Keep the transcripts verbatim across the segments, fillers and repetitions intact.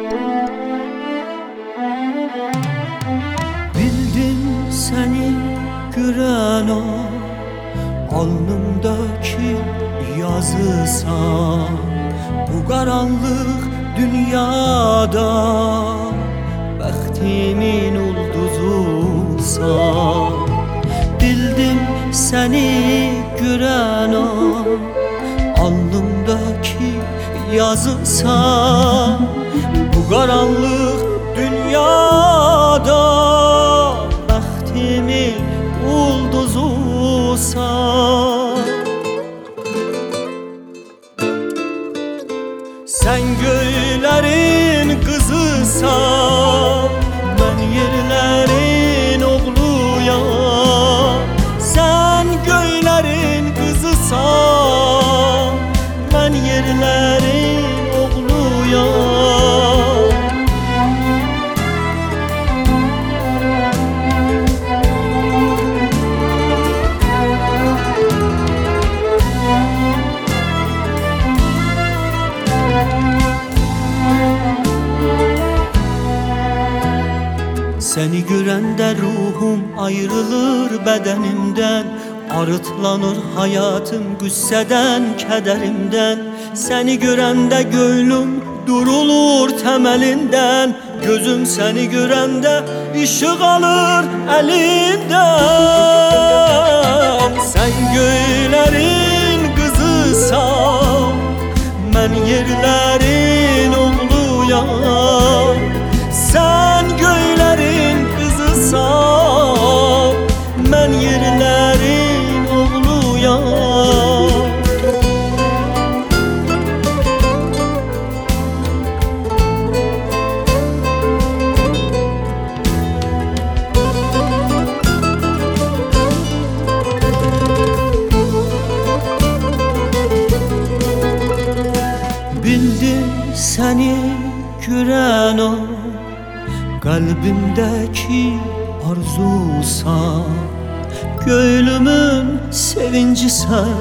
Bildim seni gören o alnımdaki yazısan, bu karanlık dünyada bəxtimin ulduzusan. Bildim seni gören o alnımdaki yazısan, bu karanlık dünyada bəxtimin ulduzusan. Sen göylerin kızısan, ben yerlerin oğluyam. Sen göylerin kızısan, ben yerlerin oğluyam. Seni görəndə ruhum ayrılır bədənimdən, arıtlanır hayatım qüssədən, kədərimdən. Seni görəndə göylüm durulur təməlindən, gözüm seni görəndə işıq alır əlindən. Sen göylərin qızısan, mən yerlərin oğluyam. Sen göylerin kızısan, ben yerlerin oğluyam. Bildim seni gören o kalbimdeki arzusan, gönlümün sevincisen,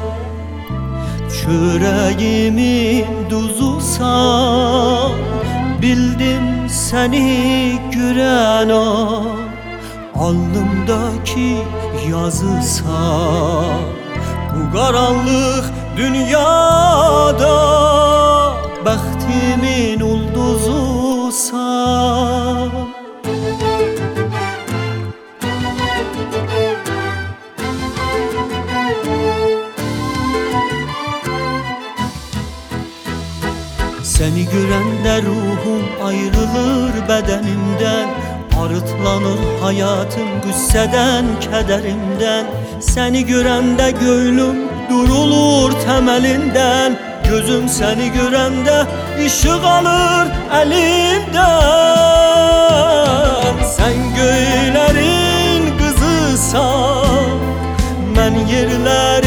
çöreğimin duzusan. Bildim seni gören o alnımdaki yazısan, bu karanlık dünyada bəxtimin ulduzusan. Seni görəndə ruhum ayrılır bədənimdən, arıtlanır hayatım qüssədən, kədərimdən. Seni görəndə göylüm durulur təməlindən, gözüm seni görəndə işıq alır əlindən. Sen göylerin kızısan, ben yerler